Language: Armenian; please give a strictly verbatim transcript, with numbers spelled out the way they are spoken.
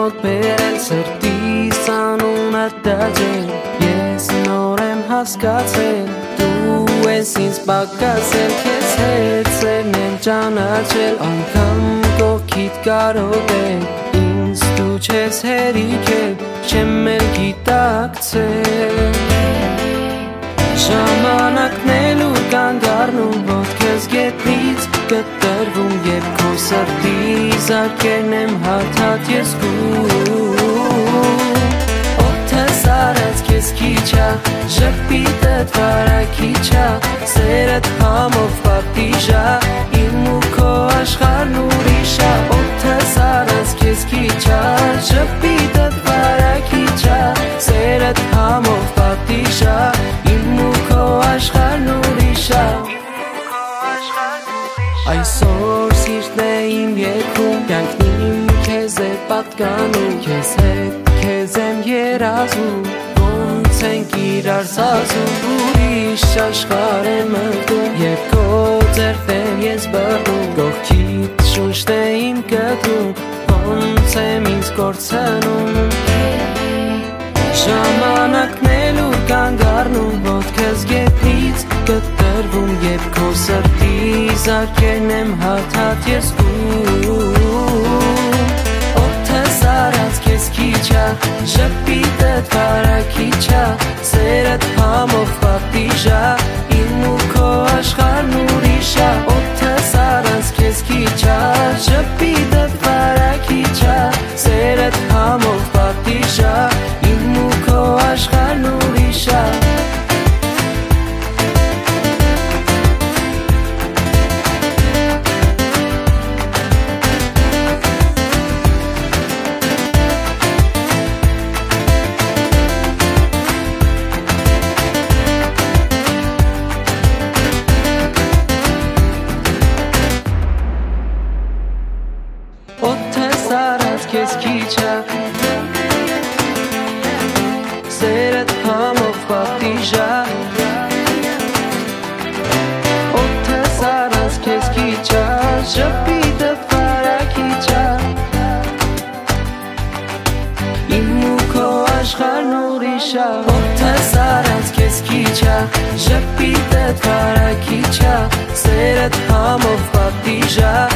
մոտ բերել սրտիս անունը դաջել Ես նոր եմ հասկացել Դու ես ինձ պակասել Քեզ հետ սերն եմ ճանաչել Անգամ կողքիդ կարող է Ինձ դու չես հերիքել Չեմ էլ գիտակցել Ժամանակն էլ ուր կանգ առնում Ոտքս գետնից կտրվում Եվ քո սրտի զարկերն եմ հարթած ես գում Օդս արած քեզ քիչա Ժպիտդ վարակիչա Սերդ համով պատիժա Իմ ու քո աշխարհն ուրիշա Օդս արած քեզ քիչա Ժպիտդ վարակիչա Սերդ համով պատիժա Իմ ու քո աշխարհն ուրիշա Այսօր սիրտն է իմ երգում Կյանքն իմ քեզ է պատկանում Քեզ հետ քեզ եմ երազում Ոնց ենք իրար սազում Ուրիշ աշխարհ եմ մտնում Եվ քո ձեռքն ես բռնում Կողքիդ շուրջն է իմ կտրում Ոնց եմ ինձ կորցնում Ժամանակն էլ ուր կանգ առնում Ոտքս գետնից կտրվում Եվ քո սրտի զարկերն եմ հարթած ես գում Օդս արած քեզ քիչա Ժպիտդ վարակիչա Սերդ համով պատիժա Իմ ու քո աշխարհն ուրիշա Օդս արած քեզ քիչա Ժպիտդ վարակիչա Սերդ համով պատիժա Իմ ու քո աշխարհն ուրիշա Օդս արած քեզ քիչա Սերդ համով պատիժա Օդս արած քեզ քիչա Ժպիտդ վարակիչա Իմ ու քո աշխարհն ուրիշա Օդս արած քեզ քիչա Ժպիտդ վարակիչա Սերդ համով պատիժա